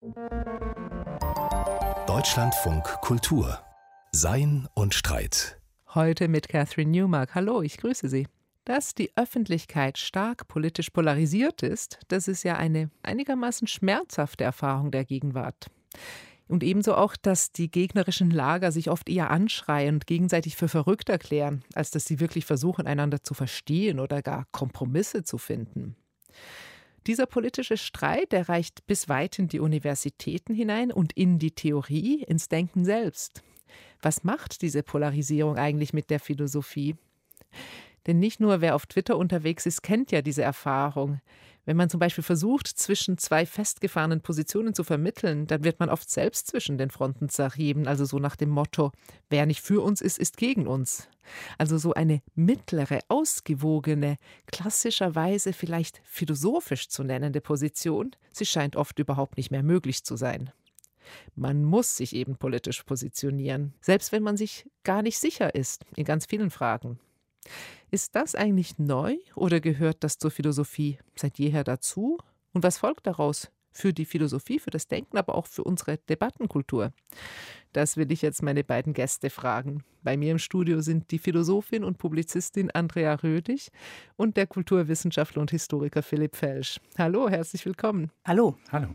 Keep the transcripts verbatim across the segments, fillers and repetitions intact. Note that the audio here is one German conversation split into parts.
Deutschlandfunk Kultur. Sein und Streit. Heute mit Catherine Newmark. Hallo, ich grüße Sie. Dass die Öffentlichkeit stark politisch polarisiert ist, das ist ja eine einigermaßen schmerzhafte Erfahrung der Gegenwart. Und ebenso auch, dass die gegnerischen Lager sich oft eher anschreien und gegenseitig für verrückt erklären, als dass sie wirklich versuchen, einander zu verstehen oder gar Kompromisse zu finden. Dieser politische Streit, der reicht bis weit in die Universitäten hinein und in die Theorie, ins Denken selbst. Was macht diese Polarisierung eigentlich mit der Philosophie? Denn nicht nur wer auf Twitter unterwegs ist, kennt ja diese Erfahrung. Wenn man zum Beispiel versucht, zwischen zwei festgefahrenen Positionen zu vermitteln, dann wird man oft selbst zwischen den Fronten zerrieben, also so nach dem Motto, wer nicht für uns ist, ist gegen uns. Also so eine mittlere, ausgewogene, klassischerweise vielleicht philosophisch zu nennende Position, sie scheint oft überhaupt nicht mehr möglich zu sein. Man muss sich eben politisch positionieren, selbst wenn man sich gar nicht sicher ist, in ganz vielen Fragen. Ist das eigentlich neu oder gehört das zur Philosophie seit jeher dazu? Und was folgt daraus für die Philosophie, für das Denken, aber auch für unsere Debattenkultur? Das will ich jetzt meine beiden Gäste fragen. Bei mir im Studio sind die Philosophin und Publizistin Andrea Rödig und der Kulturwissenschaftler und Historiker Philipp Felsch. Hallo, herzlich willkommen. Hallo. Hallo.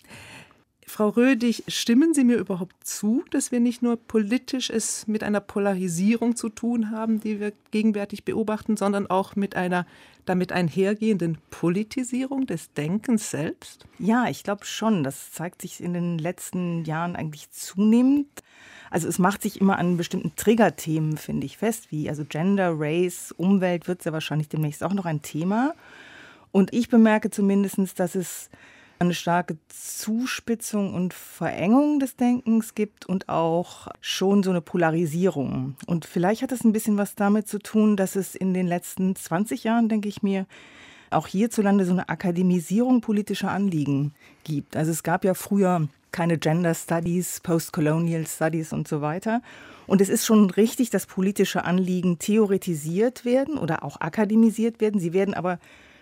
Frau Rödig, stimmen Sie mir überhaupt zu, dass wir nicht nur politisch es mit einer Polarisierung zu tun haben, die wir gegenwärtig beobachten, sondern auch mit einer damit einhergehenden Politisierung des Denkens selbst? Ja, ich glaube schon. Das zeigt sich in den letzten Jahren eigentlich zunehmend. Also es macht sich immer an bestimmten Triggerthemen, finde ich, fest, wie also Gender, Race, Umwelt wird ja wahrscheinlich demnächst auch noch ein Thema. Und ich bemerke zumindest, dass es eine starke Zuspitzung und Verengung des Denkens gibt und auch schon so eine Polarisierung. Und vielleicht hat das ein bisschen was damit zu tun, dass es in den letzten zwanzig Jahren, denke ich mir, auch hierzulande so eine Akademisierung politischer Anliegen gibt. Also es gab ja früher keine Gender Studies, Postcolonial Studies und so weiter. Und es ist schon richtig, dass politische Anliegen theoretisiert werden oder auch akademisiert werden. Sie werden aber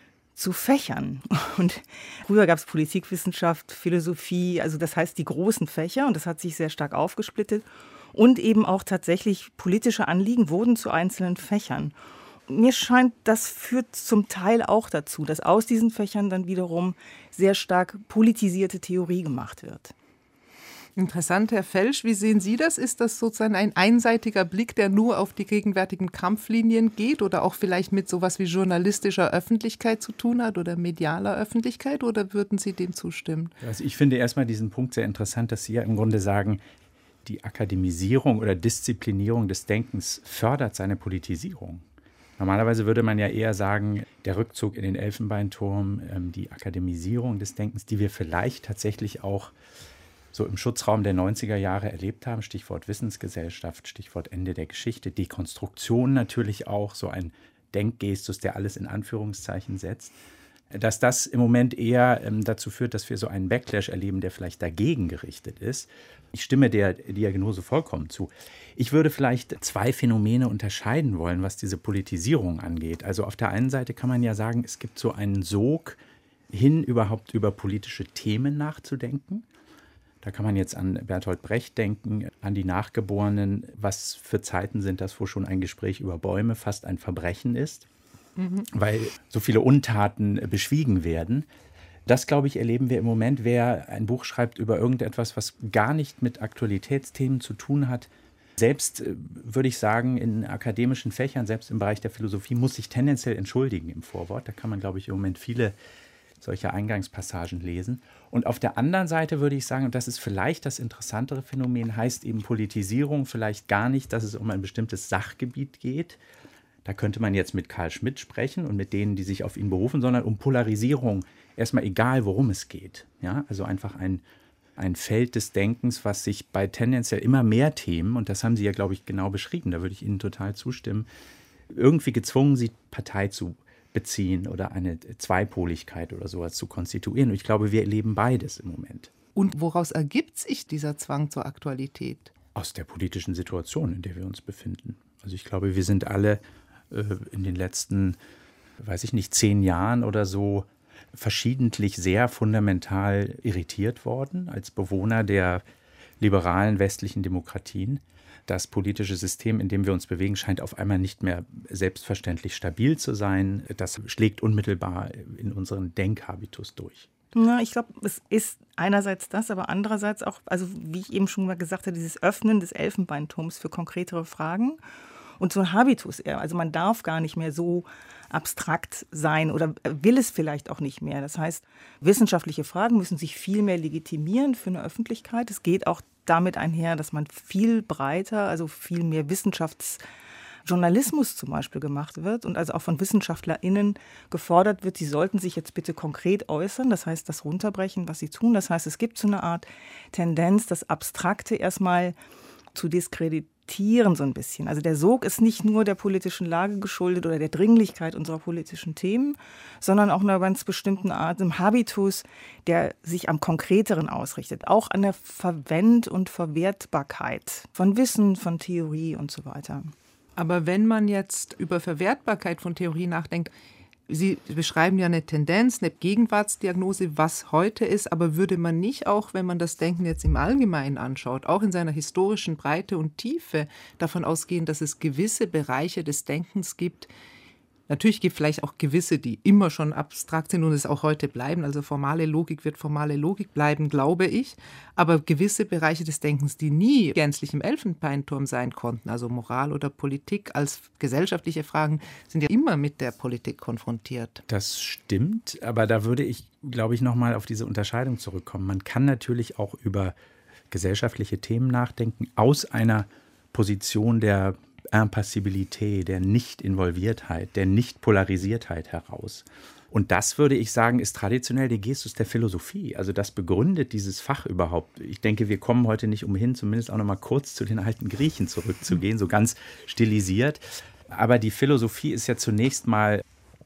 zu Fächern. Und früher gab es Politikwissenschaft, Philosophie, also das heißt die großen Fächer, und das hat sich sehr stark aufgesplittet. Und eben auch tatsächlich politische Anliegen wurden zu einzelnen Fächern. Mir scheint, das führt zum Teil auch dazu, dass aus diesen Fächern dann wiederum sehr stark politisierte Theorie gemacht wird. Interessant, Herr Felsch, wie sehen Sie das? Ist das sozusagen ein einseitiger Blick, der nur auf die gegenwärtigen Kampflinien geht oder auch vielleicht mit sowas wie journalistischer Öffentlichkeit zu tun hat oder medialer Öffentlichkeit, oder würden Sie dem zustimmen? Also ich finde erstmal diesen Punkt sehr interessant, dass Sie ja im Grunde sagen, die Akademisierung oder Disziplinierung des Denkens fördert seine Politisierung. Normalerweise würde man ja eher sagen, der Rückzug in den Elfenbeinturm, die Akademisierung des Denkens, die wir vielleicht tatsächlich auch so im Schutzraum der neunziger Jahre erlebt haben, Stichwort Wissensgesellschaft, Stichwort Ende der Geschichte, Dekonstruktion natürlich auch, so ein Denkgestus, der alles in Anführungszeichen setzt, dass das im Moment eher ähm, dazu führt, dass wir so einen Backlash erleben, der vielleicht dagegen gerichtet ist. Ich stimme der Diagnose vollkommen zu. Ich würde vielleicht zwei Phänomene unterscheiden wollen, was diese Politisierung angeht. Also auf der einen Seite kann man ja sagen, es gibt so einen Sog hin, überhaupt über politische Themen nachzudenken. Da kann man jetzt an Bertolt Brecht denken, an die Nachgeborenen. Was für Zeiten sind das, wo schon ein Gespräch über Bäume fast ein Verbrechen ist, mhm. weil so viele Untaten beschwiegen werden. Das, glaube ich, erleben wir im Moment. Wer ein Buch schreibt über irgendetwas, was gar nicht mit Aktualitätsthemen zu tun hat, selbst, würde ich sagen, in akademischen Fächern, selbst im Bereich der Philosophie, muss sich tendenziell entschuldigen im Vorwort. Da kann man, glaube ich, im Moment viele solche Eingangspassagen lesen. Und auf der anderen Seite würde ich sagen, und das ist vielleicht das interessantere Phänomen, heißt eben Politisierung vielleicht gar nicht, dass es um ein bestimmtes Sachgebiet geht. Da könnte man jetzt mit Carl Schmitt sprechen und mit denen, die sich auf ihn berufen, sondern um Polarisierung, erstmal egal, worum es geht. Ja, also einfach ein, ein Feld des Denkens, was sich bei tendenziell immer mehr Themen, und das haben Sie ja, glaube ich, genau beschrieben, da würde ich Ihnen total zustimmen, irgendwie gezwungen sieht, Partei zu beziehen oder eine Zweipoligkeit oder sowas zu konstituieren. Und ich glaube, wir erleben beides im Moment. Und woraus ergibt sich dieser Zwang zur Aktualität? Aus der politischen Situation, in der wir uns befinden. Also ich glaube, wir sind alle äh, in den letzten, weiß ich nicht, zehn Jahren oder so verschiedentlich sehr fundamental irritiert worden als Bewohner der liberalen westlichen Demokratien. Das politische System, in dem wir uns bewegen, scheint auf einmal nicht mehr selbstverständlich stabil zu sein. Das schlägt unmittelbar in unseren Denkhabitus durch. Ja, ich glaube, es ist einerseits das, aber andererseits auch, also wie ich eben schon mal gesagt habe, dieses Öffnen des Elfenbeinturms für konkretere Fragen und so ein Habitus eher. Also man darf gar nicht mehr so abstrakt sein oder will es vielleicht auch nicht mehr. Das heißt, wissenschaftliche Fragen müssen sich viel mehr legitimieren für eine Öffentlichkeit. Es geht auch damit einher, dass man viel breiter, also viel mehr Wissenschaftsjournalismus zum Beispiel gemacht wird und also auch von WissenschaftlerInnen gefordert wird, sie sollten sich jetzt bitte konkret äußern, das heißt das runterbrechen, was sie tun. Das heißt, es gibt so eine Art Tendenz, das Abstrakte erstmal zu diskreditieren so ein bisschen. Also der Sog ist nicht nur der politischen Lage geschuldet oder der Dringlichkeit unserer politischen Themen, sondern auch einer ganz bestimmten Art, einem Habitus, der sich am Konkreteren ausrichtet. Auch an der Verwend- und Verwertbarkeit von Wissen, von Theorie und so weiter. Aber wenn man jetzt über Verwertbarkeit von Theorie nachdenkt, Sie beschreiben ja eine Tendenz, eine Gegenwartsdiagnose, was heute ist, aber würde man nicht auch, wenn man das Denken jetzt im Allgemeinen anschaut, auch in seiner historischen Breite und Tiefe davon ausgehen, dass es gewisse Bereiche des Denkens gibt? Natürlich gibt es vielleicht auch gewisse, die immer schon abstrakt sind und es auch heute bleiben. Also formale Logik wird formale Logik bleiben, glaube ich. Aber gewisse Bereiche des Denkens, die nie gänzlich im Elfenbeinturm sein konnten, also Moral oder Politik als gesellschaftliche Fragen, sind ja immer mit der Politik konfrontiert. Das stimmt, aber da würde ich, glaube ich, nochmal auf diese Unterscheidung zurückkommen. Man kann natürlich auch über gesellschaftliche Themen nachdenken aus einer Position der Impassibilität, der Nicht-Involviertheit, der Nicht-Polarisiertheit heraus. Und das, würde ich sagen, ist traditionell der Gestus der Philosophie. Also das begründet dieses Fach überhaupt. Ich denke, wir kommen heute nicht umhin, zumindest auch noch mal kurz zu den alten Griechen zurückzugehen, so ganz stilisiert. Aber die Philosophie ist ja zunächst mal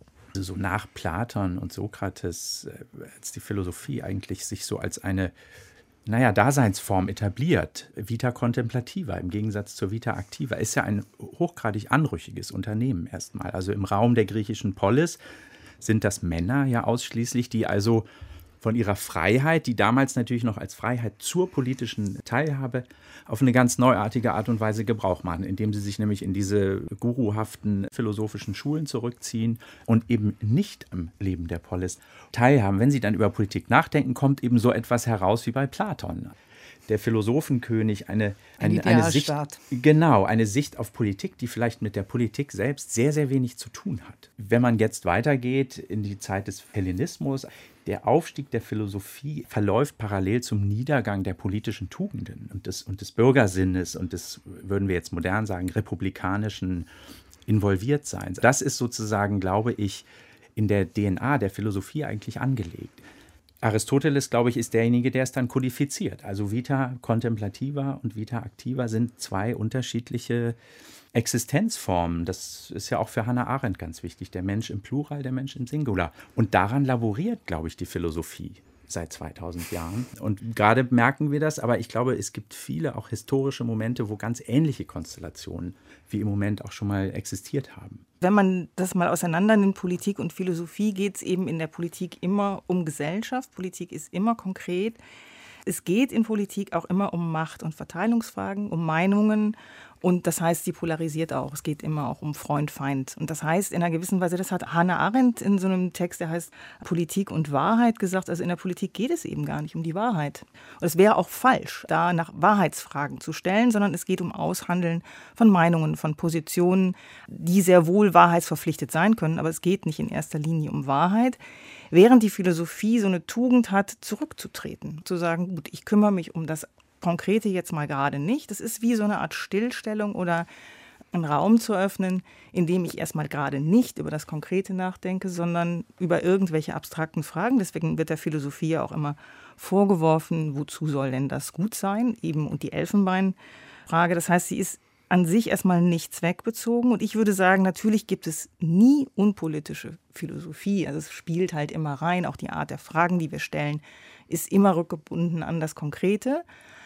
so nach Platon und Sokrates, als die Philosophie eigentlich sich so als eine naja, Daseinsform etabliert. Vita contemplativa im Gegensatz zur Vita activa ist ja ein hochgradig anrüchiges Unternehmen erstmal. Also im Raum der griechischen Polis sind das Männer ja ausschließlich, die also von ihrer Freiheit, die damals natürlich noch als Freiheit zur politischen Teilhabe, auf eine ganz neuartige Art und Weise Gebrauch machen, indem sie sich nämlich in diese guruhaften philosophischen Schulen zurückziehen und eben nicht am Leben der Polis teilhaben. Wenn sie dann über Politik nachdenken, kommt eben so etwas heraus wie bei Platon. Der Philosophenkönig, eine, eine, eine Sicht, genau, eine Sicht auf Politik, die vielleicht mit der Politik selbst sehr, sehr wenig zu tun hat. Wenn man jetzt weitergeht in die Zeit des Hellenismus, der Aufstieg der Philosophie verläuft parallel zum Niedergang der politischen Tugenden und des, und des Bürgersinnes und des, würden wir jetzt modern sagen, republikanischen Involviertseins. Das ist sozusagen, glaube ich, in der D N A der Philosophie eigentlich angelegt. Aristoteles, glaube ich, ist derjenige, der es dann kodifiziert. Also Vita contemplativa und Vita activa sind zwei unterschiedliche Existenzformen. Das ist ja auch für Hannah Arendt ganz wichtig. Der Mensch im Plural, der Mensch im Singular. Und daran laboriert, glaube ich, die Philosophie seit zweitausend Jahren. Und gerade merken wir das, aber ich glaube, es gibt viele auch historische Momente, wo ganz ähnliche Konstellationen wie im Moment auch schon mal existiert haben. Wenn man das mal auseinander nimmt, Politik und Philosophie, geht es eben in der Politik immer um Gesellschaft. Politik ist immer konkret. Es geht in Politik auch immer um Macht- und Verteilungsfragen, um Meinungen. Und das heißt, sie polarisiert auch. Es geht immer auch um Freund, Feind. Und das heißt in einer gewissen Weise, das hat Hannah Arendt in so einem Text, der heißt Politik und Wahrheit, gesagt, also in der Politik geht es eben gar nicht um die Wahrheit. Und es wäre auch falsch, da nach Wahrheitsfragen zu stellen, sondern es geht um Aushandeln von Meinungen, von Positionen, die sehr wohl wahrheitsverpflichtet sein können. Aber es geht nicht in erster Linie um Wahrheit. Während die Philosophie so eine Tugend hat, zurückzutreten, zu sagen, gut, ich kümmere mich um das Konkrete jetzt mal gerade nicht. Das ist wie so eine Art Stillstellung oder einen Raum zu öffnen, in dem ich erstmal gerade nicht über das Konkrete nachdenke, sondern über irgendwelche abstrakten Fragen. Deswegen wird der Philosophie ja auch immer vorgeworfen, wozu soll denn das gut sein? Eben und die Elfenbeinfrage. Das heißt, sie ist an sich erstmal nicht zweckbezogen. Und ich würde sagen, natürlich gibt es nie unpolitische Philosophie. Also es spielt halt immer rein. Auch die Art der Fragen, die wir stellen, ist immer rückgebunden an das Konkrete.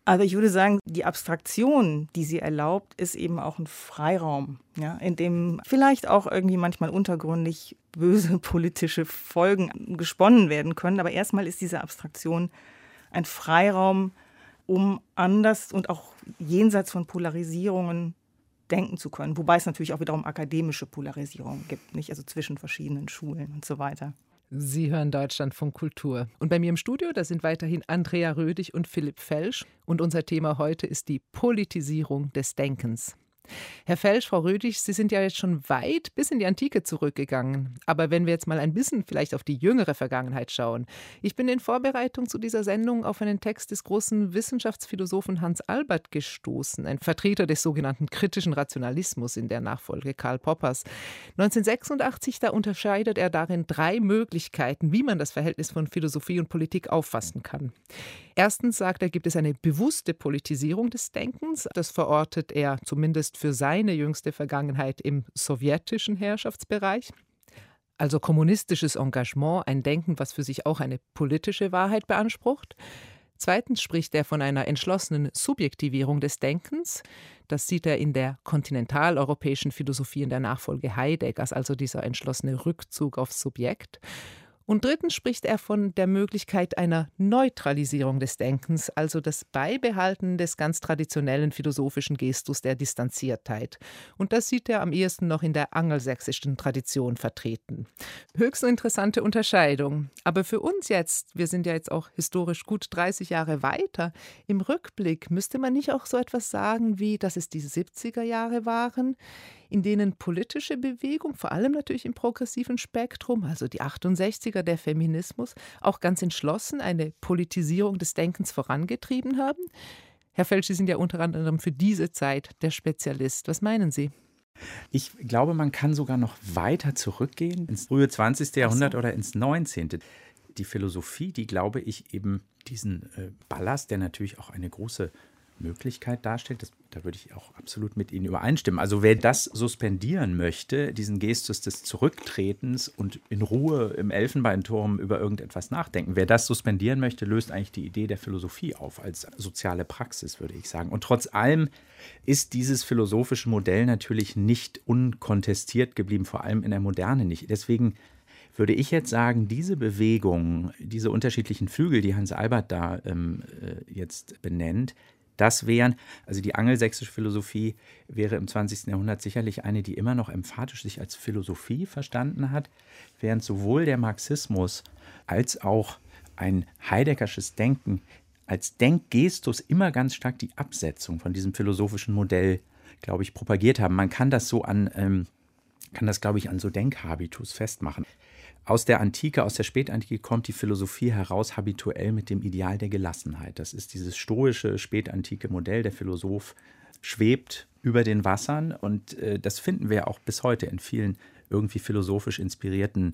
Also ich würde sagen, die Abstraktion, die sie erlaubt, ist eben auch ein Freiraum, ja, in dem vielleicht auch irgendwie manchmal untergründig böse politische Folgen gesponnen werden können. Aber erstmal ist diese Abstraktion ein Freiraum, um anders und auch jenseits von Polarisierungen denken zu können. Wobei es natürlich auch wiederum akademische Polarisierungen gibt, nicht? Also zwischen verschiedenen Schulen und so weiter. Sie hören Deutschlandfunk Kultur. Und bei mir im Studio, da sind weiterhin Andrea Rödig und Philipp Felsch. Und unser Thema heute ist die Politisierung des Denkens. Herr Felsch, Frau Rödig, Sie sind ja jetzt schon weit bis in die Antike zurückgegangen. Aber wenn wir jetzt mal ein bisschen vielleicht auf die jüngere Vergangenheit schauen. Ich bin in Vorbereitung zu dieser Sendung auf einen Text des großen Wissenschaftsphilosophen Hans Albert gestoßen, ein Vertreter des sogenannten kritischen Rationalismus in der Nachfolge Karl Poppers. neunzehnhundertsechsundachtzig, da unterscheidet er darin drei Möglichkeiten, wie man das Verhältnis von Philosophie und Politik auffassen kann. Erstens, sagt er, gibt es eine bewusste Politisierung des Denkens. Das verortet er zumindest für seine jüngste Vergangenheit im sowjetischen Herrschaftsbereich. Also kommunistisches Engagement, ein Denken, was für sich auch eine politische Wahrheit beansprucht. Zweitens spricht er von einer entschlossenen Subjektivierung des Denkens. Das sieht er in der kontinentaleuropäischen Philosophie in der Nachfolge Heideggers, also dieser entschlossene Rückzug aufs Subjekt. Und drittens spricht er von der Möglichkeit einer Neutralisierung des Denkens, also das Beibehalten des ganz traditionellen philosophischen Gestus der Distanziertheit. Und das sieht er am ehesten noch in der angelsächsischen Tradition vertreten. Höchst interessante Unterscheidung. Aber für uns jetzt, wir sind ja jetzt auch historisch gut dreißig Jahre weiter, im Rückblick müsste man nicht auch so etwas sagen wie, dass es die siebziger Jahre waren, in denen politische Bewegung, vor allem natürlich im progressiven Spektrum, also die achtundsechziger, der Feminismus, auch ganz entschlossen eine Politisierung des Denkens vorangetrieben haben? Herr Felsch, Sie sind ja unter anderem für diese Zeit der Spezialist. Was meinen Sie? Ich glaube, man kann sogar noch weiter zurückgehen, ins frühe zwanzigste Jahrhundert oder ins neunzehnte. Die Philosophie, die, glaube ich, eben diesen äh, Ballast, der natürlich auch eine große Möglichkeit darstellt, das, da würde ich auch absolut mit Ihnen übereinstimmen. Also wer das suspendieren möchte, diesen Gestus des Zurücktretens und in Ruhe im Elfenbeinturm über irgendetwas nachdenken, wer das suspendieren möchte, löst eigentlich die Idee der Philosophie auf als soziale Praxis, würde ich sagen. Und trotz allem ist dieses philosophische Modell natürlich nicht unkontestiert geblieben, vor allem in der Moderne nicht. Deswegen würde ich jetzt sagen, diese Bewegung, diese unterschiedlichen Flügel, die Hans Albert da ähm, jetzt benennt, das wären, also die angelsächsische Philosophie wäre im zwanzigsten Jahrhundert sicherlich eine, die immer noch emphatisch sich als Philosophie verstanden hat, während sowohl der Marxismus als auch ein Heideggersches Denken als Denkgestus immer ganz stark die Absetzung von diesem philosophischen Modell, glaube ich, propagiert haben. Man kann das so an, ähm, kann das, glaube ich, an so Denkhabitus festmachen. Aus der Antike, aus der Spätantike kommt die Philosophie heraus habituell mit dem Ideal der Gelassenheit. Das ist dieses stoische, spätantike Modell. Der Philosoph schwebt über den Wassern und äh, das finden wir auch bis heute in vielen irgendwie philosophisch inspirierten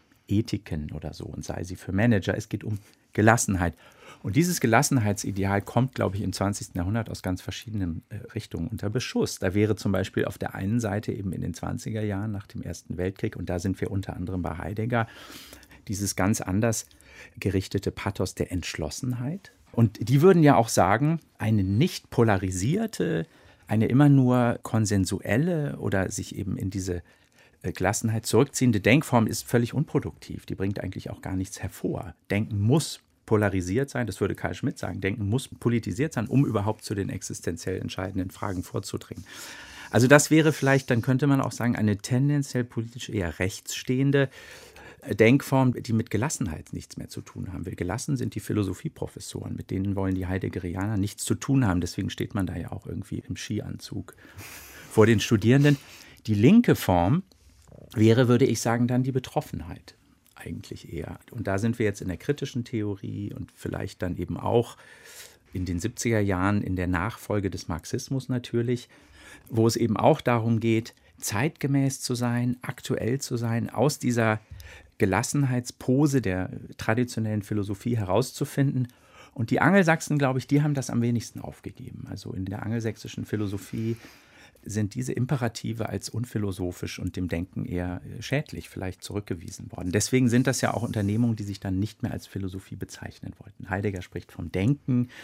Ethiken oder so, und sei sie für Manager. Es geht um Gelassenheit. Und dieses Gelassenheitsideal kommt, glaube ich, im zwanzigsten Jahrhundert aus ganz verschiedenen äh, Richtungen unter Beschuss. Da wäre zum Beispiel auf der einen Seite eben in den zwanziger Jahren nach dem Ersten Weltkrieg, und da sind wir unter anderem bei Heidegger, dieses ganz anders gerichtete Pathos der Entschlossenheit. Und die würden ja auch sagen, eine nicht polarisierte, eine immer nur konsensuelle oder sich eben in diese Gelassenheit zurückziehende Denkform ist völlig unproduktiv. Die bringt eigentlich auch gar nichts hervor. Denken muss polarisiert sein, das würde Carl Schmitt sagen, Denken muss politisiert sein, um überhaupt zu den existenziell entscheidenden Fragen vorzudringen. Also das wäre vielleicht, dann könnte man auch sagen, eine tendenziell politisch eher rechtsstehende Denkform, die mit Gelassenheit nichts mehr zu tun haben will. Gelassen sind die Philosophieprofessoren, mit denen wollen die Heideggerianer nichts zu tun haben, deswegen steht man da ja auch irgendwie im Skianzug vor den Studierenden. Die linke Form wäre, würde ich sagen, dann die Betroffenheit. Eigentlich eher. Und da sind wir jetzt in der kritischen Theorie und vielleicht dann eben auch in den siebziger Jahren in der Nachfolge des Marxismus natürlich, wo es eben auch darum geht, zeitgemäß zu sein, aktuell zu sein, aus dieser Gelassenheitspose der traditionellen Philosophie herauszufinden. Und die Angelsachsen, glaube ich, die haben das am wenigsten aufgegeben. Also in der angelsächsischen Philosophie sind diese Imperative als unphilosophisch und dem Denken eher schädlich vielleicht zurückgewiesen worden. Deswegen sind das ja auch Unternehmungen, die sich dann nicht mehr als Philosophie bezeichnen wollten. Heidegger spricht vom Denken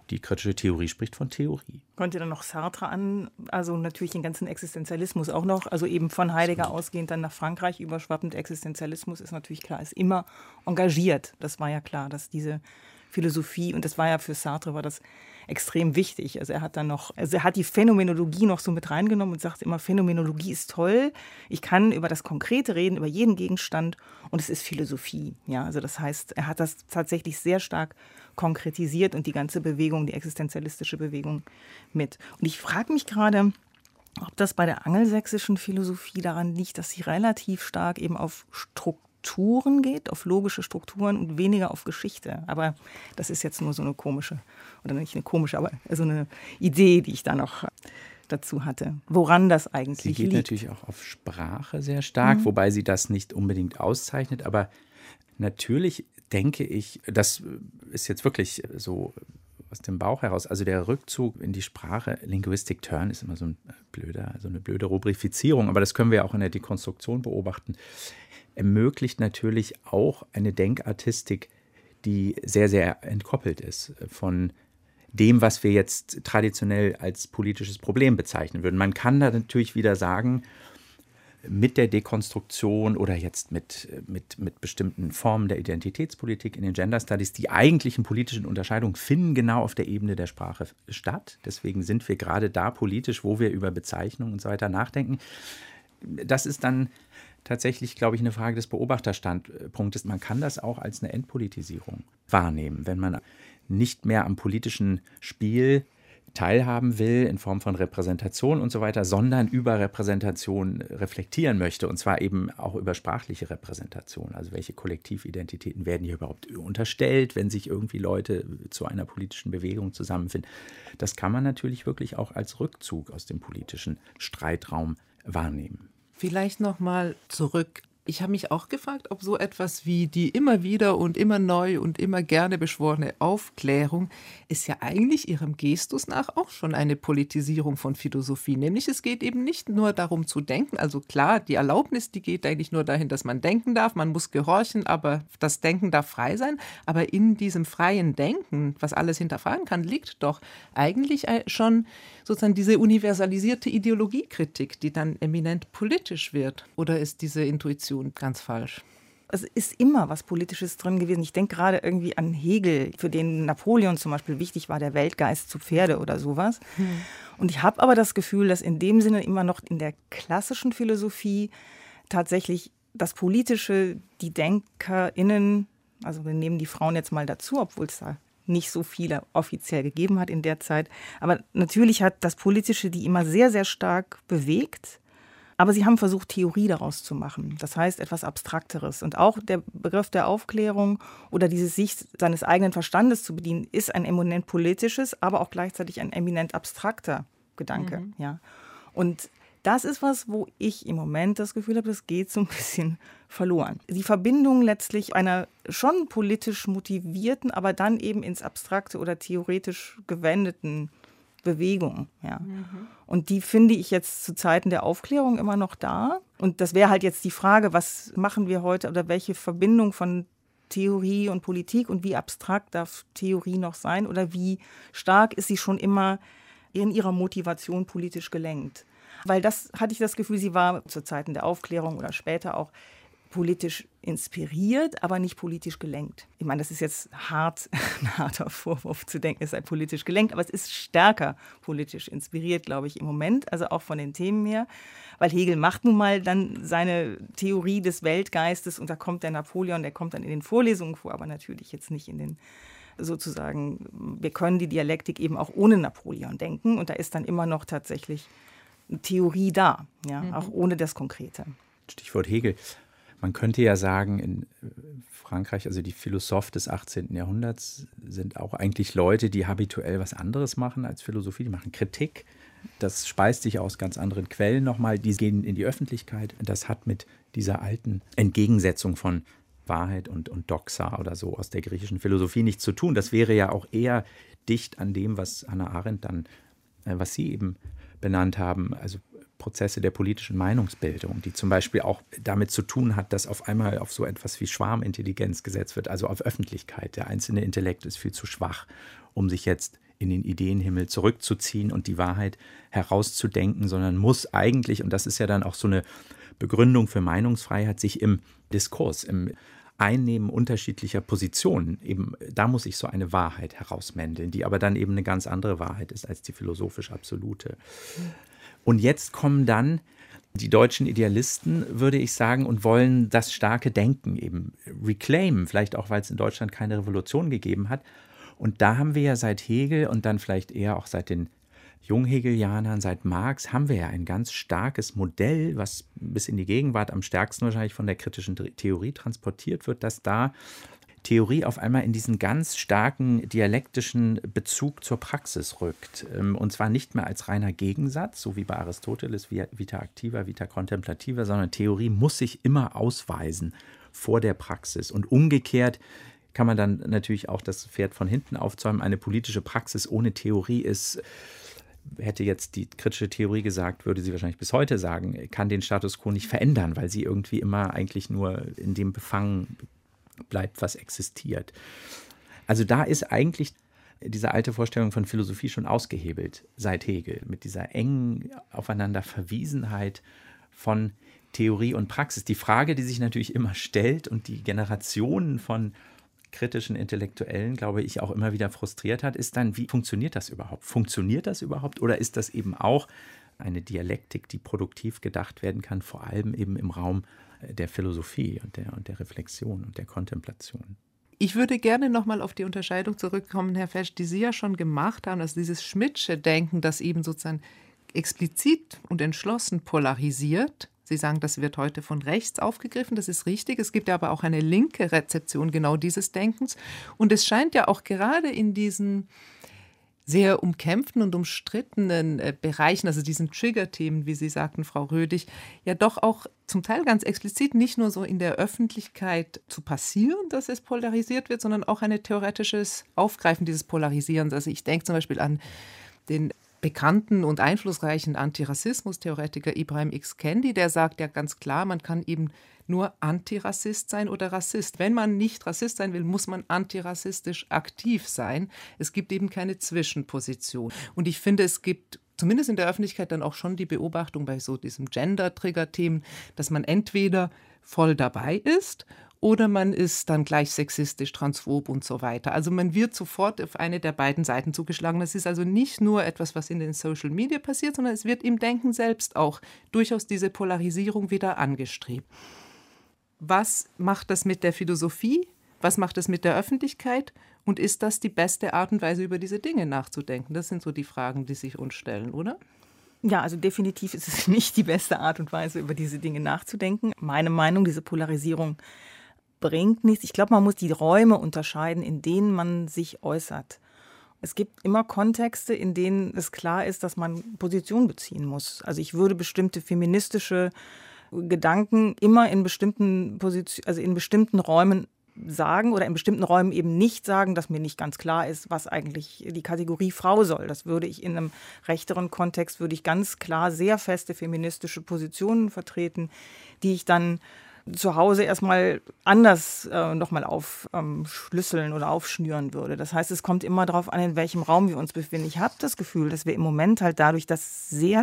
die kritische Theorie spricht von Theorie. Kommt ihr dann noch Sartre an, also natürlich den ganzen Existenzialismus auch noch, also eben von Heidegger ausgehend dann nach Frankreich überschwappend. Existenzialismus ist natürlich klar, ist immer engagiert. Das war ja klar, dass diese Philosophie, und das war ja für Sartre, war das extrem wichtig. Also er hat dann noch, also er hat die Phänomenologie noch so mit reingenommen und sagt immer, Phänomenologie ist toll. Ich kann über das Konkrete reden, über jeden Gegenstand, und es ist Philosophie. Ja, also das heißt, er hat das tatsächlich sehr stark konkretisiert und die ganze Bewegung, die existenzialistische Bewegung mit. Und ich frage mich gerade, ob das bei der angelsächsischen Philosophie daran liegt, dass sie relativ stark eben auf Strukturen geht, auf logische Strukturen und weniger auf Geschichte. Aber das ist jetzt nur so eine komische, oder nicht eine komische, aber so eine Idee, die ich da noch dazu hatte. Woran das eigentlich liegt. Sie geht liegt. natürlich auch auf Sprache sehr stark, mhm. wobei sie das nicht unbedingt auszeichnet. Aber natürlich denke ich, das ist jetzt wirklich so aus dem Bauch heraus, also der Rückzug in die Sprache, Linguistic Turn ist immer so ein blöder, so eine blöde Rubrifizierung, aber das können wir auch in der Dekonstruktion beobachten, ermöglicht natürlich auch eine Denkartistik, die sehr, sehr entkoppelt ist von dem, was wir jetzt traditionell als politisches Problem bezeichnen würden. Man kann da natürlich wieder sagen, mit der Dekonstruktion oder jetzt mit, mit, mit bestimmten Formen der Identitätspolitik in den Gender Studies, die eigentlichen politischen Unterscheidungen finden genau auf der Ebene der Sprache statt. Deswegen sind wir gerade da politisch, wo wir über Bezeichnungen und so weiter nachdenken. Das ist dann tatsächlich, glaube ich, eine Frage des Beobachterstandpunktes. Man kann das auch als eine Entpolitisierung wahrnehmen, wenn man nicht mehr am politischen Spiel teilhaben will in Form von Repräsentation und so weiter, sondern über Repräsentation reflektieren möchte, und zwar eben auch über sprachliche Repräsentation. Also welche Kollektividentitäten werden hier überhaupt unterstellt, wenn sich irgendwie Leute zu einer politischen Bewegung zusammenfinden. Das kann man natürlich wirklich auch als Rückzug aus dem politischen Streitraum wahrnehmen. Vielleicht noch mal zurück. Ich habe mich auch gefragt, ob so etwas wie die immer wieder und immer neu und immer gerne beschworene Aufklärung ist ja eigentlich ihrem Gestus nach auch schon eine Politisierung von Philosophie. Nämlich es geht eben nicht nur darum zu denken, also klar, die Erlaubnis, die geht eigentlich nur dahin, dass man denken darf, man muss gehorchen, aber das Denken darf frei sein. Aber in diesem freien Denken, was alles hinterfragen kann, liegt doch eigentlich schon sozusagen diese universalisierte Ideologiekritik, die dann eminent politisch wird. Oder ist diese Intuition ganz falsch? Es ist immer was Politisches drin gewesen. Ich denke gerade irgendwie an Hegel, für den Napoleon zum Beispiel wichtig war, der Weltgeist zu Pferde oder sowas. Hm. Und ich habe aber das Gefühl, dass in dem Sinne immer noch in der klassischen Philosophie tatsächlich das Politische, die DenkerInnen, also wir nehmen die Frauen jetzt mal dazu, obwohl es da nicht so viele offiziell gegeben hat in der Zeit. Aber natürlich hat das Politische die immer sehr, sehr stark bewegt. Aber sie haben versucht, Theorie daraus zu machen. Das heißt, etwas Abstrakteres. Und auch der Begriff der Aufklärung oder diese Sicht seines eigenen Verstandes zu bedienen, ist ein eminent politisches, aber auch gleichzeitig ein eminent abstrakter Gedanke. Mhm. Ja. Und das ist was, wo ich im Moment das Gefühl habe, das geht so ein bisschen verloren. Die Verbindung letztlich einer schon politisch motivierten, aber dann eben ins Abstrakte oder theoretisch gewendeten Bewegung. Ja. Mhm. Und die finde ich jetzt zu Zeiten der Aufklärung immer noch da. Und das wäre halt jetzt die Frage, was machen wir heute oder welche Verbindung von Theorie und Politik und wie abstrakt darf Theorie noch sein oder wie stark ist sie schon immer in ihrer Motivation politisch gelenkt. Weil das hatte ich das Gefühl, sie war zu Zeiten der Aufklärung oder später auch politisch inspiriert, aber nicht politisch gelenkt. Ich meine, das ist jetzt hart, ein harter Vorwurf zu denken, es sei politisch gelenkt, aber es ist stärker politisch inspiriert, glaube ich, im Moment, also auch von den Themen her, weil Hegel macht nun mal dann seine Theorie des Weltgeistes und da kommt der Napoleon, der kommt dann in den Vorlesungen vor, aber natürlich jetzt nicht in den sozusagen, wir können die Dialektik eben auch ohne Napoleon denken und da ist dann immer noch tatsächlich eine Theorie da, ja, mhm. auch ohne das Konkrete. Stichwort Hegel. Man könnte ja sagen, in Frankreich, also die Philosophen des achtzehnten Jahrhunderts sind auch eigentlich Leute, die habituell was anderes machen als Philosophie. Die machen Kritik. Das speist sich aus ganz anderen Quellen nochmal. Die gehen in die Öffentlichkeit. Das hat mit dieser alten Entgegensetzung von Wahrheit und, und Doxa oder so aus der griechischen Philosophie nichts zu tun. Das wäre ja auch eher dicht an dem, was Hannah Arendt dann, was Sie eben benannt haben, also Prozesse der politischen Meinungsbildung, die zum Beispiel auch damit zu tun hat, dass auf einmal auf so etwas wie Schwarmintelligenz gesetzt wird, also auf Öffentlichkeit. Der einzelne Intellekt ist viel zu schwach, um sich jetzt in den Ideenhimmel zurückzuziehen und die Wahrheit herauszudenken, sondern muss eigentlich, und das ist ja dann auch so eine Begründung für Meinungsfreiheit, sich im Diskurs, im Einnehmen unterschiedlicher Positionen, eben da muss ich so eine Wahrheit herausmänteln, die aber dann eben eine ganz andere Wahrheit ist als die philosophisch absolute. Und jetzt kommen dann die deutschen Idealisten, würde ich sagen, und wollen das starke Denken eben reclaimen, vielleicht auch, weil es in Deutschland keine Revolution gegeben hat. Und da haben wir ja seit Hegel und dann vielleicht eher auch seit den Junghegelianern, seit Marx, haben wir ja ein ganz starkes Modell, was bis in die Gegenwart am stärksten wahrscheinlich von der kritischen Theorie transportiert wird, dass da Theorie auf einmal in diesen ganz starken dialektischen Bezug zur Praxis rückt. Und zwar nicht mehr als reiner Gegensatz, so wie bei Aristoteles, vita activa, vita contemplativa, sondern Theorie muss sich immer ausweisen vor der Praxis. Und umgekehrt kann man dann natürlich auch das Pferd von hinten aufzäumen. Eine politische Praxis ohne Theorie ist, hätte jetzt die kritische Theorie gesagt, würde sie wahrscheinlich bis heute sagen, kann den Status quo nicht verändern, weil sie irgendwie immer eigentlich nur in dem Befangen bleibt, was existiert. Also da ist eigentlich diese alte Vorstellung von Philosophie schon ausgehebelt seit Hegel, mit dieser engen Aufeinanderverwiesenheit von Theorie und Praxis. Die Frage, die sich natürlich immer stellt und die Generationen von kritischen Intellektuellen, glaube ich, auch immer wieder frustriert hat, ist dann, wie funktioniert das überhaupt? Funktioniert das überhaupt oder ist das eben auch eine Dialektik, die produktiv gedacht werden kann, vor allem eben im Raum der Philosophie und der, und der Reflexion und der Kontemplation? Ich würde gerne nochmal auf die Unterscheidung zurückkommen, Herr Fesch, die Sie ja schon gemacht haben, dass dieses Schmidtsche Denken, das eben sozusagen explizit und entschlossen polarisiert. Sie sagen, das wird heute von rechts aufgegriffen, das ist richtig. Es gibt ja aber auch eine linke Rezeption genau dieses Denkens. Und es scheint ja auch gerade in diesen sehr umkämpften und umstrittenen äh, Bereichen, also diesen Trigger-Themen, wie Sie sagten, Frau Rödig, ja doch auch zum Teil ganz explizit nicht nur so in der Öffentlichkeit zu passieren, dass es polarisiert wird, sondern auch ein theoretisches Aufgreifen dieses Polarisierens. Also ich denke zum Beispiel an den bekannten und einflussreichen Antirassismus-Theoretiker Ibrahim X. Kendi, der sagt ja ganz klar, man kann eben nur Antirassist sein oder Rassist. Wenn man nicht Rassist sein will, muss man antirassistisch aktiv sein. Es gibt eben keine Zwischenposition. Und ich finde, es gibt zumindest in der Öffentlichkeit dann auch schon die Beobachtung bei so diesem Gender-Trigger-Themen, dass man entweder voll dabei ist oder man ist dann gleich sexistisch, transphob und so weiter. Also man wird sofort auf eine der beiden Seiten zugeschlagen. Das ist also nicht nur etwas, was in den Social Media passiert, sondern es wird im Denken selbst auch durchaus diese Polarisierung wieder angestrebt. Was macht das mit der Philosophie? Was macht das mit der Öffentlichkeit? Und ist das die beste Art und Weise, über diese Dinge nachzudenken? Das sind so die Fragen, die sich uns stellen, oder? Ja, also definitiv ist es nicht die beste Art und Weise, über diese Dinge nachzudenken. Meine Meinung, diese Polarisierung bringt nichts. Ich glaube, man muss die Räume unterscheiden, in denen man sich äußert. Es gibt immer Kontexte, in denen es klar ist, dass man Position beziehen muss. Also ich würde bestimmte feministische Gedanken immer in bestimmten Position, also in bestimmten Räumen sagen oder in bestimmten Räumen eben nicht sagen, dass mir nicht ganz klar ist, was eigentlich die Kategorie Frau soll. Das würde ich in einem rechteren Kontext, würde ich ganz klar sehr feste feministische Positionen vertreten, die ich dann zu Hause erstmal anders äh, nochmal aufschlüsseln ähm, oder aufschnüren würde. Das heißt, es kommt immer darauf an, in welchem Raum wir uns befinden. Ich habe das Gefühl, dass wir im Moment halt dadurch, dass sehr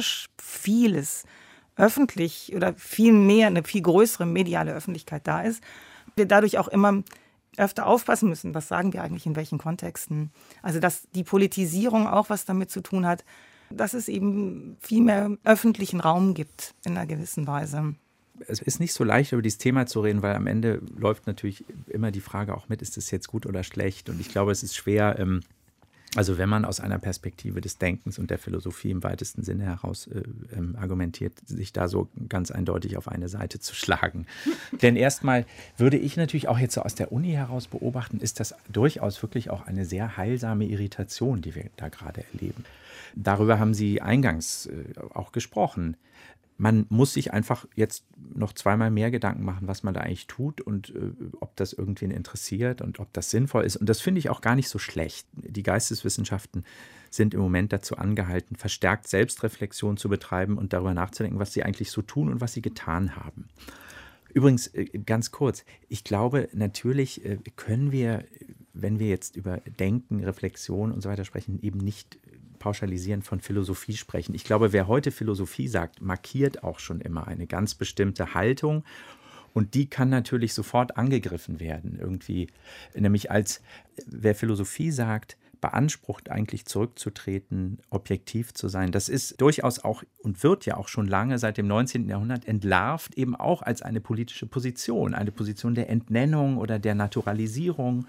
vieles öffentlich oder viel mehr, eine viel größere mediale Öffentlichkeit da ist, wir dadurch auch immer öfter aufpassen müssen, was sagen wir eigentlich in welchen Kontexten. Also dass die Politisierung auch was damit zu tun hat, dass es eben viel mehr öffentlichen Raum gibt in einer gewissen Weise. Es ist nicht so leicht, über dieses Thema zu reden, weil am Ende läuft natürlich immer die Frage auch mit, ist das jetzt gut oder schlecht? Und ich glaube, es ist schwer, ähm, also wenn man aus einer Perspektive des Denkens und der Philosophie im weitesten Sinne heraus äh, ähm, argumentiert, sich da so ganz eindeutig auf eine Seite zu schlagen. Denn erstmal würde ich natürlich auch jetzt so aus der Uni heraus beobachten, ist das durchaus wirklich auch eine sehr heilsame Irritation, die wir da gerade erleben. Darüber haben Sie eingangs äh, auch gesprochen. Man muss sich einfach jetzt noch zweimal mehr Gedanken machen, was man da eigentlich tut und äh, ob das irgendwen interessiert und ob das sinnvoll ist. Und das finde ich auch gar nicht so schlecht. Die Geisteswissenschaften sind im Moment dazu angehalten, verstärkt Selbstreflexion zu betreiben und darüber nachzudenken, was sie eigentlich so tun und was sie getan haben. Übrigens, äh, ganz kurz, ich glaube, natürlich äh, können wir wenn wir jetzt über Denken, Reflexion und so weiter sprechen, eben nicht pauschalisierend von Philosophie sprechen. Ich glaube, wer heute Philosophie sagt, markiert auch schon immer eine ganz bestimmte Haltung. Und die kann natürlich sofort angegriffen werden, irgendwie. Nämlich als, wer Philosophie sagt, beansprucht eigentlich zurückzutreten, objektiv zu sein. Das ist durchaus auch und wird ja auch schon lange seit dem neunzehnten Jahrhundert entlarvt, eben auch als eine politische Position, eine Position der Entnennung oder der Naturalisierung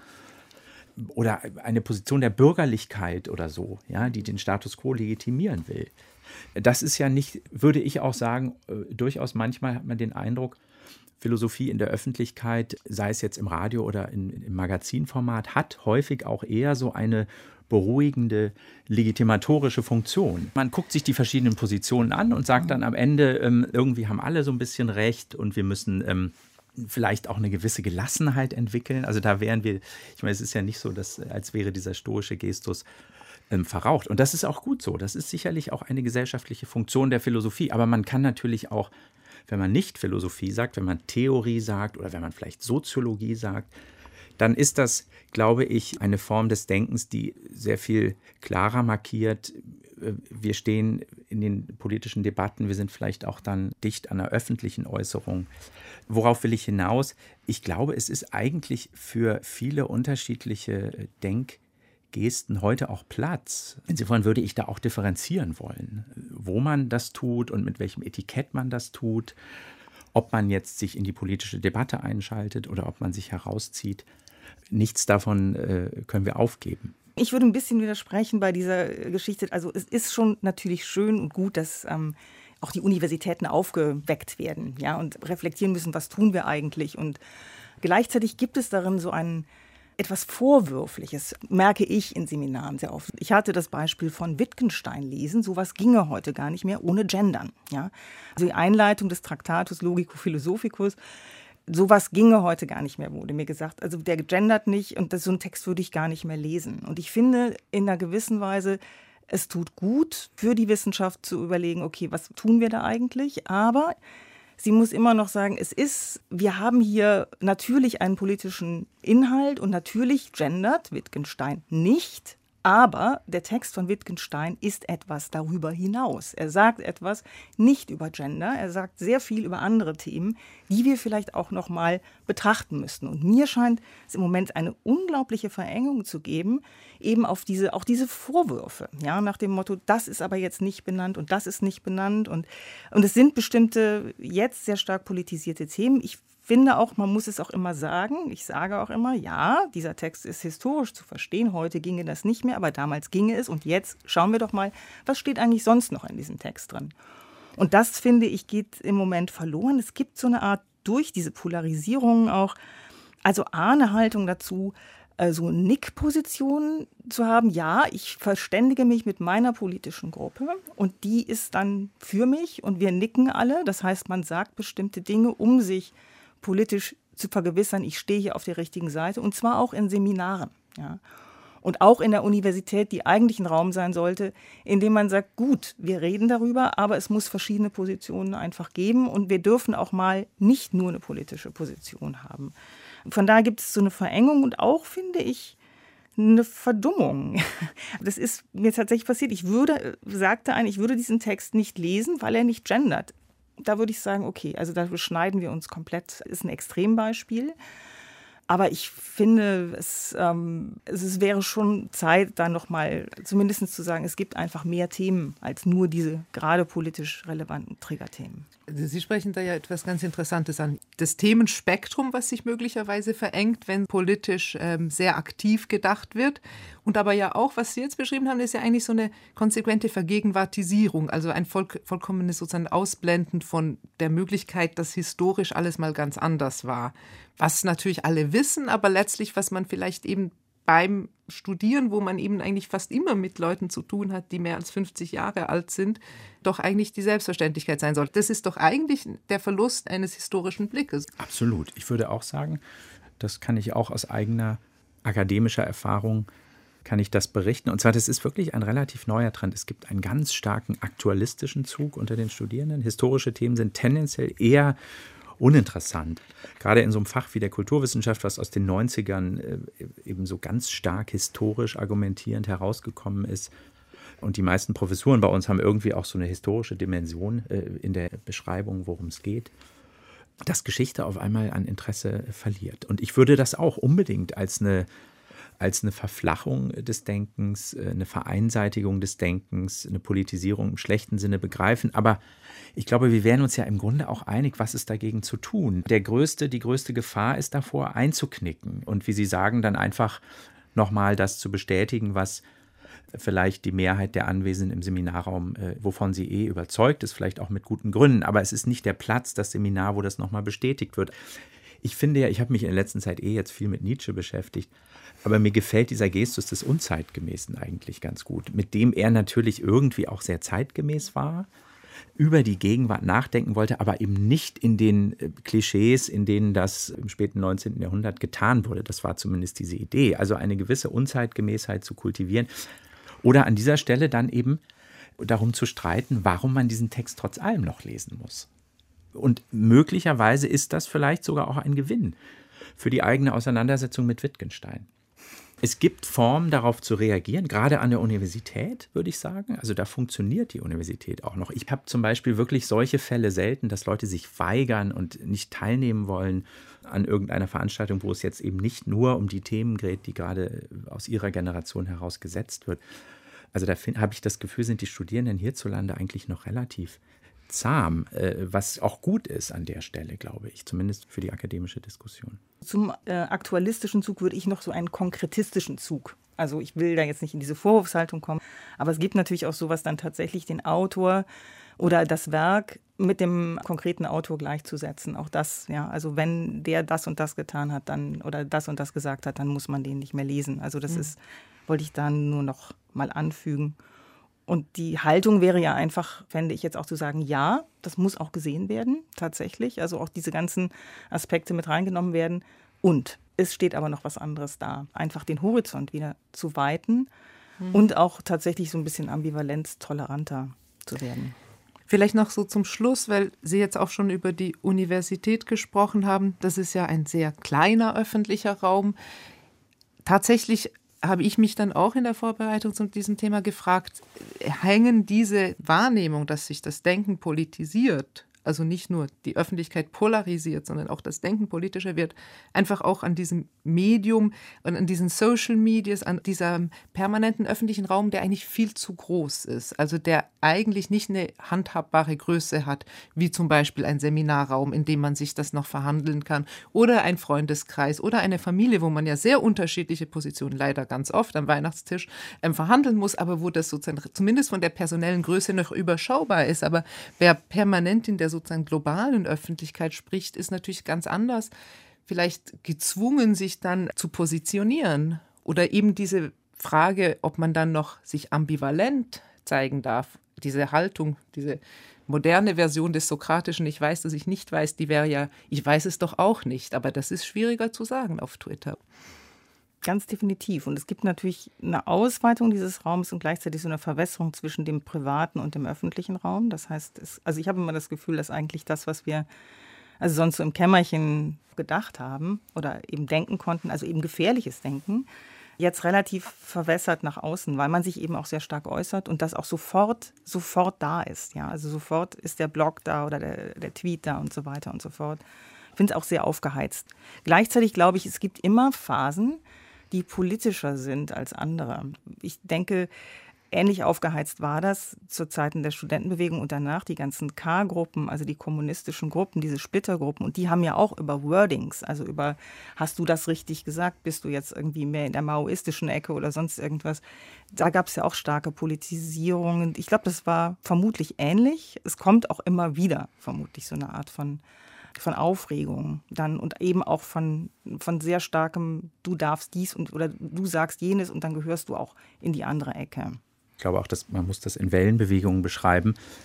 oder eine Position der Bürgerlichkeit oder so, ja, die den Status quo legitimieren will. Das ist ja nicht, würde ich auch sagen, äh, durchaus manchmal hat man den Eindruck, Philosophie in der Öffentlichkeit, sei es jetzt im Radio oder in, im Magazinformat, hat häufig auch eher so eine beruhigende, legitimatorische Funktion. Man guckt sich die verschiedenen Positionen an und sagt dann am Ende, ähm, irgendwie haben alle so ein bisschen recht und wir müssen ähm, vielleicht auch eine gewisse Gelassenheit entwickeln. Also da wären wir, ich meine, es ist ja nicht so, dass, als wäre dieser stoische Gestus ähm, verraucht. Und das ist auch gut so. Das ist sicherlich auch eine gesellschaftliche Funktion der Philosophie. Aber man kann natürlich auch, wenn man nicht Philosophie sagt, wenn man Theorie sagt oder wenn man vielleicht Soziologie sagt, dann ist das, glaube ich, eine Form des Denkens, die sehr viel klarer markiert. Wir stehen in den politischen Debatten, wir sind vielleicht auch dann dicht an einer öffentlichen Äußerung. Worauf will ich hinaus? Ich glaube, es ist eigentlich für viele unterschiedliche Denkgesten heute auch Platz. Insofern würde ich da auch differenzieren wollen, wo man das tut und mit welchem Etikett man das tut, ob man jetzt sich in die politische Debatte einschaltet oder ob man sich herauszieht. Nichts davon äh, können wir aufgeben. Ich würde ein bisschen widersprechen bei dieser Geschichte. Also es ist schon natürlich schön und gut, dass ähm, auch die Universitäten aufgeweckt werden, ja, und reflektieren müssen, was tun wir eigentlich. Und gleichzeitig gibt es darin so ein etwas Vorwürfliches, merke ich in Seminaren sehr oft. Ich hatte das Beispiel von Wittgenstein lesen. Sowas ginge heute gar nicht mehr ohne Gendern. Ja? Also die Einleitung des Tractatus Logico Philosophicus, sowas ginge heute gar nicht mehr, wurde mir gesagt. Also der gendert nicht und das, so einen Text würde ich gar nicht mehr lesen. Und ich finde in einer gewissen Weise, es tut gut für die Wissenschaft zu überlegen, okay, was tun wir da eigentlich? Aber sie muss immer noch sagen, es ist, wir haben hier natürlich einen politischen Inhalt und natürlich gendert Wittgenstein nicht. Aber der Text von Wittgenstein ist etwas darüber hinaus. Er sagt etwas nicht über Gender, er sagt sehr viel über andere Themen, die wir vielleicht auch noch mal betrachten müssten. Und mir scheint es im Moment eine unglaubliche Verengung zu geben, eben auf diese, auch diese Vorwürfe, ja, nach dem Motto, das ist aber jetzt nicht benannt und das ist nicht benannt. Und, und es sind bestimmte jetzt sehr stark politisierte Themen. Ich finde auch, man muss es auch immer sagen, ich sage auch immer, ja, dieser Text ist historisch zu verstehen, heute ginge das nicht mehr, aber damals ginge es und jetzt schauen wir doch mal, was steht eigentlich sonst noch in diesem Text drin. Und das, finde ich, geht im Moment verloren. Es gibt so eine Art, durch diese Polarisierung auch, also A, eine Haltung dazu, so Nick-Positionen zu haben. Ja, ich verständige mich mit meiner politischen Gruppe und die ist dann für mich und wir nicken alle. Das heißt, man sagt bestimmte Dinge, um sich politisch zu vergewissern, ich stehe hier auf der richtigen Seite und zwar auch in Seminaren. Ja. Und auch in der Universität, die eigentlich ein Raum sein sollte, in dem man sagt, gut, wir reden darüber, aber es muss verschiedene Positionen einfach geben und wir dürfen auch mal nicht nur eine politische Position haben. Von daher gibt es so eine Verengung und auch, finde ich, eine Verdummung. Das ist mir tatsächlich passiert. Ich würde, sagte ein, ich würde diesen Text nicht lesen, weil er nicht gendert. Da würde ich sagen, okay, also da beschneiden wir uns komplett. Das ist ein Extrembeispiel. Aber ich finde, es, ähm, es wäre schon Zeit, da nochmal zumindest zu sagen, es gibt einfach mehr Themen als nur diese gerade politisch relevanten Triggerthemen. Sie sprechen da ja etwas ganz Interessantes an. Das Themenspektrum, was sich möglicherweise verengt, wenn politisch ähm, sehr aktiv gedacht wird. Und aber ja auch, was Sie jetzt beschrieben haben, ist ja eigentlich so eine konsequente Vergegenwartisierung, also ein voll, vollkommenes sozusagen Ausblenden von der Möglichkeit, dass historisch alles mal ganz anders war. Was natürlich alle wissen, aber letztlich, was man vielleicht eben beim Studieren, wo man eben eigentlich fast immer mit Leuten zu tun hat, die mehr als fünfzig Jahre alt sind, doch eigentlich die Selbstverständlichkeit sein sollte. Das ist doch eigentlich der Verlust eines historischen Blickes. Absolut. Ich würde auch sagen, das kann ich auch aus eigener akademischer Erfahrung, kann ich das berichten. Und zwar, das ist wirklich ein relativ neuer Trend. Es gibt einen ganz starken aktualistischen Zug unter den Studierenden. Historische Themen sind tendenziell eher uninteressant. Gerade in so einem Fach wie der Kulturwissenschaft, was aus den neunzigern äh, eben so ganz stark historisch argumentierend herausgekommen ist. Und die meisten Professuren bei uns haben irgendwie auch so eine historische Dimension äh, in der Beschreibung, worum es geht, dass Geschichte auf einmal an Interesse verliert. Und ich würde das auch unbedingt als eine, als eine Verflachung des Denkens, eine Vereinseitigung des Denkens, eine Politisierung im schlechten Sinne begreifen. Aber ich glaube, wir wären uns ja im Grunde auch einig, was ist dagegen zu tun. Der größte, die größte Gefahr ist davor, einzuknicken. Und wie Sie sagen, dann einfach nochmal das zu bestätigen, was vielleicht die Mehrheit der Anwesenden im Seminarraum, äh, wovon sie eh überzeugt ist, vielleicht auch mit guten Gründen. Aber es ist nicht der Platz, das Seminar, wo das nochmal bestätigt wird. Ich finde ja, ich habe mich in der letzten Zeit eh jetzt viel mit Nietzsche beschäftigt, aber mir gefällt dieser Gestus des Unzeitgemäßen eigentlich ganz gut, mit dem er natürlich irgendwie auch sehr zeitgemäß war, über die Gegenwart nachdenken wollte, aber eben nicht in den Klischees, in denen das im späten neunzehnten Jahrhundert getan wurde. Das war zumindest diese Idee, also eine gewisse Unzeitgemäßheit zu kultivieren. Oder an dieser Stelle dann eben darum zu streiten, warum man diesen Text trotz allem noch lesen muss. Und möglicherweise ist das vielleicht sogar auch ein Gewinn für die eigene Auseinandersetzung mit Wittgenstein. Es gibt Formen, darauf zu reagieren, gerade an der Universität, würde ich sagen. Also da funktioniert die Universität auch noch. Ich habe zum Beispiel wirklich solche Fälle selten, dass Leute sich weigern und nicht teilnehmen wollen an irgendeiner Veranstaltung, wo es jetzt eben nicht nur um die Themen geht, die gerade aus ihrer Generation heraus gesetzt wird. Also da habe ich das Gefühl, sind die Studierenden hierzulande eigentlich noch relativ zahm, äh, was auch gut ist an der Stelle, glaube ich, zumindest für die akademische Diskussion. Zum äh, aktualistischen Zug würde ich noch so einen konkretistischen Zug. Also ich will da jetzt nicht in diese Vorwurfshaltung kommen, aber es gibt natürlich auch sowas, dann tatsächlich den Autor oder das Werk mit dem konkreten Autor gleichzusetzen. Auch das, ja, also wenn der das und das getan hat, dann oder das und das gesagt hat, dann muss man den nicht mehr lesen. Also das mhm. ist, wollte ich da nur noch mal anfügen. Und die Haltung wäre ja einfach, fände ich jetzt auch zu sagen, ja, das muss auch gesehen werden, tatsächlich. Also auch diese ganzen Aspekte mit reingenommen werden. Und es steht aber noch was anderes da. Einfach den Horizont wieder zu weiten mhm. und auch tatsächlich so ein bisschen ambivalenztoleranter zu werden. Vielleicht noch so zum Schluss, weil Sie jetzt auch schon über die Universität gesprochen haben. Das ist ja ein sehr kleiner öffentlicher Raum. Tatsächlich habe ich mich dann auch in der Vorbereitung zu diesem Thema gefragt, hängen diese Wahrnehmung, dass sich das Denken politisiert, also nicht nur die Öffentlichkeit polarisiert, sondern auch das Denken politischer wird, einfach auch an diesem Medium und an diesen Social Medias, an diesem permanenten öffentlichen Raum, der eigentlich viel zu groß ist, also der eigentlich nicht eine handhabbare Größe hat, wie zum Beispiel ein Seminarraum, in dem man sich das noch verhandeln kann, oder ein Freundeskreis oder eine Familie, wo man ja sehr unterschiedliche Positionen leider ganz oft am Weihnachtstisch ähm, verhandeln muss, aber wo das sozusagen zumindest von der personellen Größe noch überschaubar ist. Aber wer permanent in der sozusagen globalen Öffentlichkeit spricht, ist natürlich ganz anders, vielleicht gezwungen, sich dann zu positionieren. Oder eben diese Frage, ob man dann noch sich ambivalent zeigen darf, diese Haltung, diese moderne Version des Sokratischen, ich weiß, dass ich nicht weiß, die wäre ja, ich weiß es doch auch nicht, aber das ist schwieriger zu sagen auf Twitter. Ganz definitiv. Und es gibt natürlich eine Ausweitung dieses Raums und gleichzeitig so eine Verwässerung zwischen dem privaten und dem öffentlichen Raum. Das heißt, es, also ich habe immer das Gefühl, dass eigentlich das, was wir also sonst so im Kämmerchen gedacht haben oder eben denken konnten, also eben gefährliches Denken, jetzt relativ verwässert nach außen, weil man sich eben auch sehr stark äußert und das auch sofort, sofort da ist. Ja? Also sofort ist der Blog da oder der, der Tweet da und so weiter und so fort. Ich finde es auch sehr aufgeheizt. Gleichzeitig glaube ich, es gibt immer Phasen, die politischer sind als andere. Ich denke, ähnlich aufgeheizt war das zu Zeiten der Studentenbewegung und danach die ganzen K-Gruppen, also die kommunistischen Gruppen, diese Splittergruppen. Und die haben ja auch über Wordings, also über, hast du das richtig gesagt, bist du jetzt irgendwie mehr in der maoistischen Ecke oder sonst irgendwas. Da gab es ja auch starke Politisierungen. Ich glaube, das war vermutlich ähnlich. Es kommt auch immer wieder vermutlich so eine Art von von Aufregung dann und eben auch von, von sehr starkem, du darfst dies und oder du sagst jenes und dann gehörst du auch in die andere Ecke. Ich glaube auch, dass man muss das in Wellenbewegungen beschreiben.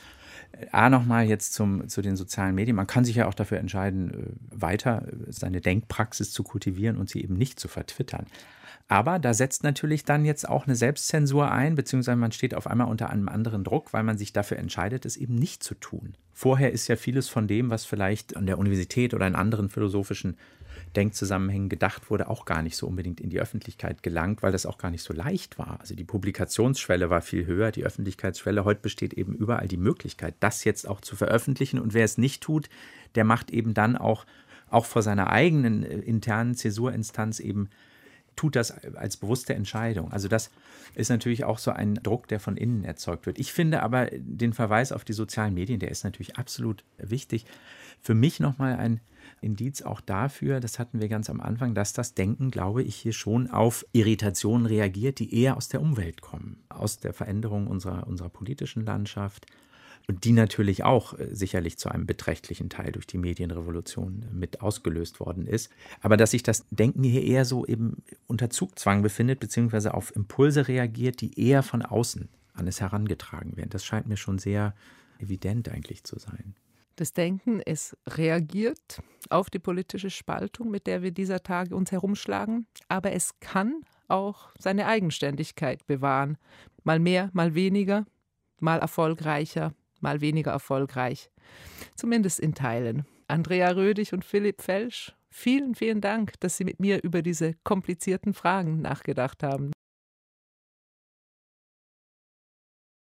A, nochmal jetzt zum, zu den sozialen Medien. Man kann sich ja auch dafür entscheiden, weiter seine Denkpraxis zu kultivieren und sie eben nicht zu vertwittern. Aber da setzt natürlich dann jetzt auch eine Selbstzensur ein, beziehungsweise man steht auf einmal unter einem anderen Druck, weil man sich dafür entscheidet, es eben nicht zu tun. Vorher ist ja vieles von dem, was vielleicht an der Universität oder in anderen philosophischen Denkzusammenhängen gedacht wurde, auch gar nicht so unbedingt in die Öffentlichkeit gelangt, weil das auch gar nicht so leicht war. Also die Publikationsschwelle war viel höher, die Öffentlichkeitsschwelle. Heute besteht eben überall die Möglichkeit, das jetzt auch zu veröffentlichen. Und wer es nicht tut, der macht eben dann auch, auch vor seiner eigenen internen Zäsurinstanz eben, tut das als bewusste Entscheidung. Also das ist natürlich auch so ein Druck, der von innen erzeugt wird. Ich finde aber den Verweis auf die sozialen Medien, der ist natürlich absolut wichtig. Für mich nochmal ein Indiz auch dafür, das hatten wir ganz am Anfang, dass das Denken, glaube ich, hier schon auf Irritationen reagiert, die eher aus der Umwelt kommen, aus der Veränderung unserer, unserer politischen Landschaft. Und die natürlich auch äh, sicherlich zu einem beträchtlichen Teil durch die Medienrevolution mit ausgelöst worden ist. Aber dass sich das Denken hier eher so eben unter Zugzwang befindet, beziehungsweise auf Impulse reagiert, die eher von außen an es herangetragen werden. Das scheint mir schon sehr evident eigentlich zu sein. Das Denken, es reagiert auf die politische Spaltung, mit der wir dieser Tage uns herumschlagen, aber es kann auch seine Eigenständigkeit bewahren. Mal mehr, mal weniger, mal erfolgreicher, mal weniger erfolgreich. Zumindest in Teilen. Andrea Rödig und Philipp Felsch, vielen, vielen Dank, dass Sie mit mir über diese komplizierten Fragen nachgedacht haben.